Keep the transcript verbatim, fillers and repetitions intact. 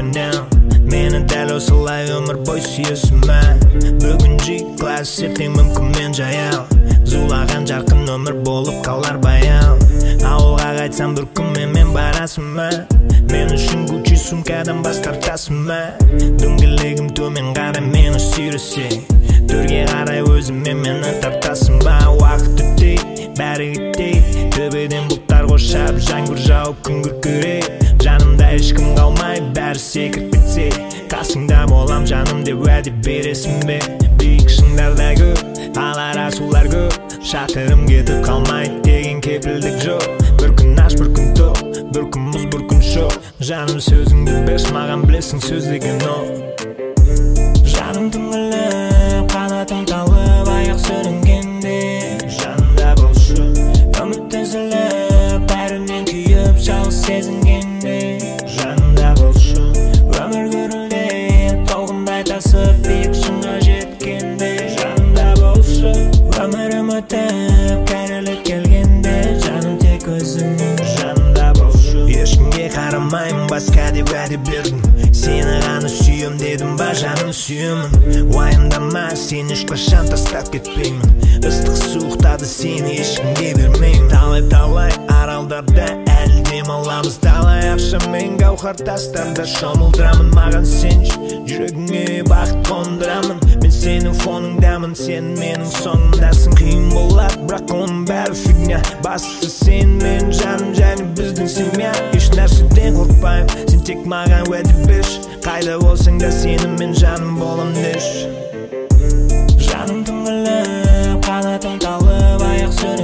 now. Meni dәл осылай өмір бой сүйесің бе? Бүгін G-класс, ертең мүмкін мен жаяу. Зулаған жарқын өмір болып қалар баяу. Ауылға қайтсам бір күн мен барасың ба? Мен үшін Gucci сумкадан бас тартасың ба? Дөңгелегім төмен қарай мені сүйресе, төрге қарай өзімен мені тартасың ба? Уақыт өтейді, бәрі кетейді, төбеден бұлттар қоршап, жаңбыр жауып күн күркірейді. Жанымда ешкім қалмай, бәрі секіріп кетсе, қасыңда болам жаным деп уәде бересің бе? Биік шыңдарда көп, алара сулар көп, шатырым кетіп қалмайды деген кепілдік жоқ. Бір күн аш, бір күн тоқ, бір күн мұз, бір күн шоқ. Жаным сөзіңді бес, маған білесің сөз деген оқ. Жаным түңіліп, қанатым талып, аяқ сүрінгенде жанымда болшы. Үміт үзіліп, бәрінен күйіп, жалғыз сезінгенде жанымда болшы. Өмір гүрілдеп, толқындай тасып, биік шыңға жеткенде жанымда болшы. Өмірім өтіп, кәрілік келгенде жаным тек өзің жанымда болшы. Ешкімге қарамаймын, басқа деп уәде бердім, сені ғана сүйем дедім ба, жаным сүйемін. Уайымдама, сен ешқашан тастап кетпеймін, ыстық суықтады сені ешкімге бермеймін. Талай-талай аралдарда әлі демаламыз, талай ақша мен гауһар тастарда шомылдырамын. Маған сен жүрегіңе бақыт қондырамын, мен сенің фоныңдамын, сен менің соңымдасың. Қиын болады, бірақ оның бәрі фигня, бастысы сен мен жаным және біздің семья. Еш нәрседен қорықпаймын, сен тек маған уәде берші, қайда болсаң да сенің мен жаным болам деші. Жаным түңіліп, қанатым талып, аяқ сүріп